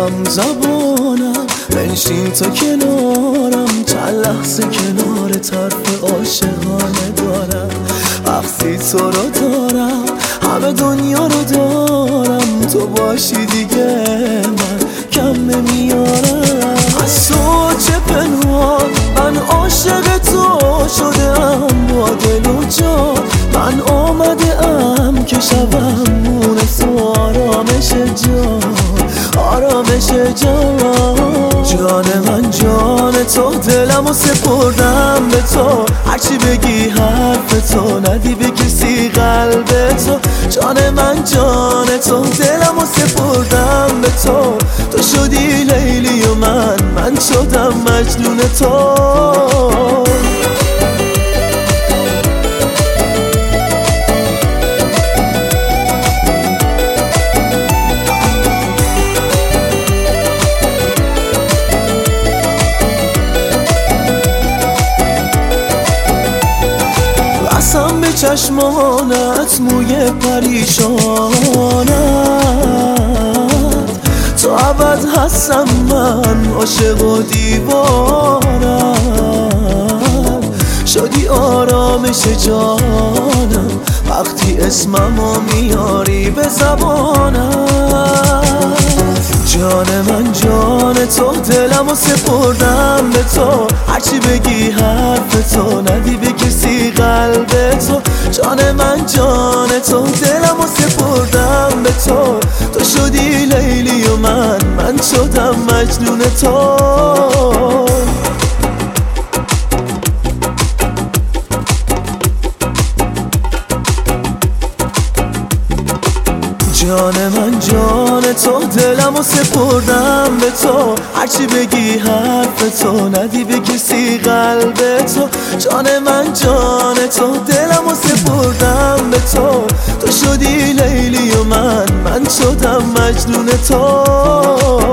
بگم زبانم، بنشین تا کنارم، چند لحظه کنار طرف عاشقانه دارم. وقتی تو رو دارم همه دنیا رو دارم، تو باشی دیگه من کم نمیارم. از تو چه پنهان، من عاشق تو شدم با دل و جان. من آمده ام که شبم مونس و آرامش جان، آرامش جان. جان من جان تو، دلمو سپردم به تو، هرچی بگی حرف تو، ندی به کسی قلب تو. جان من جان تو، دلمو سپردم به تو، تو شدی لیلی و من شدم مجنون تو. بسم به چشمانت موی پریشانت، تو عوض هستم من عاشق و دیوانم. شدی آرامش جانم وقتی اسممو میاری به زبانم. جان من جان تو، دلمو سپردم به تو، هرچی بگی حرف تو، ندی به کسی قلب تو. جان من جان تو، دلمو سپردم به تو، تو شدی لیلی و من شدم مجنون تو. جان من جان تو، دلمو سپردم به تو، هرچی بگی حرف تو، ندی به کسی قلب تو. جان من جان تو، دلمو سپردم به تو، تو شدی لیلی و من شدم مجنون تو.